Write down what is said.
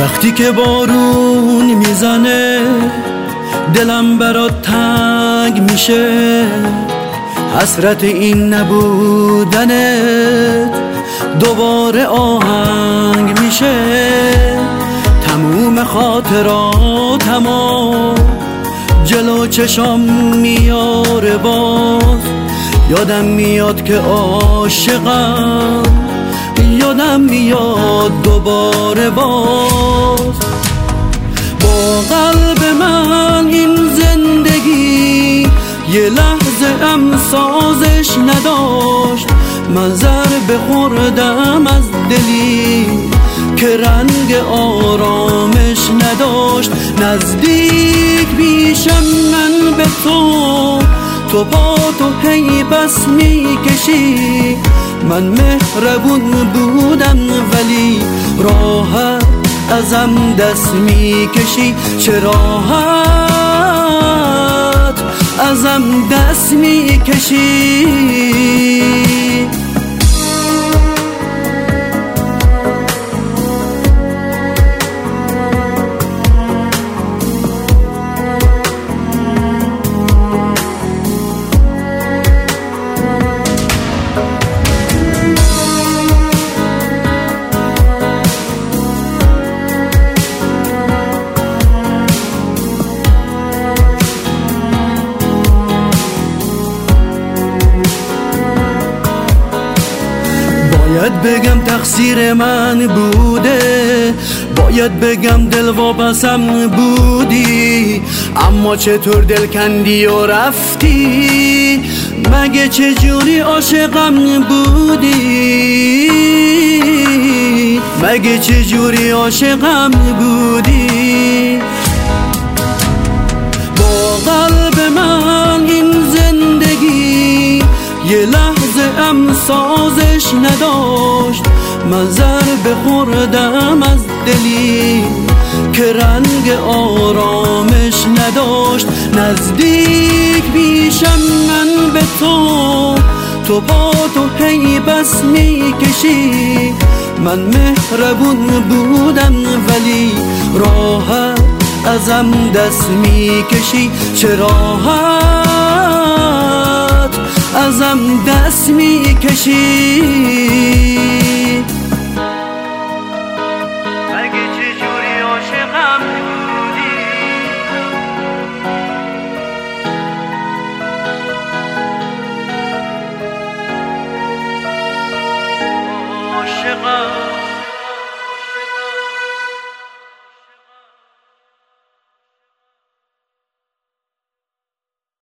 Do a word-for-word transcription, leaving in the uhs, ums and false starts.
وقتی که بارون میزنه دلم برات تنگ میشه، حسرت این نبودنت دوباره آهنگ میشه. تموم خاطراتمو جلو چشام میاره، باز یادم میاد که عاشقم، یادم میاد دوباره باز. با قلب من این زندگی یه لحظه ام سازش نداشت، من ضربه خوردم از دلی که رنگ آرامش نداشت. نزدیک بیشم من به تو، تو با تو هی بس میکشی. من مهربون بودم ولی راحت ازم دست میکشی. چه راحت ازم دست میکشی. باید بگم تقصیر من بوده، باید بگم دل واپسم بودی، اما چطور دل کندی و رفتی؟ مگه چجوری عاشقم بودی؟ مگه چجوری عاشقم بودی؟ با قلب من این زندگی یه لحظه ام سازش نداشت، من ضربه خوردم از دلی که رنگ آرامش نداشت. نزدیک بیشم من به تو، تو با تو هی بس میکشی. من مهربون بودم ولی راحت ازم دست میکشی. چه راحت ازم دست میکشی. مگه چجوری عاشقم بودی؟ عاشقم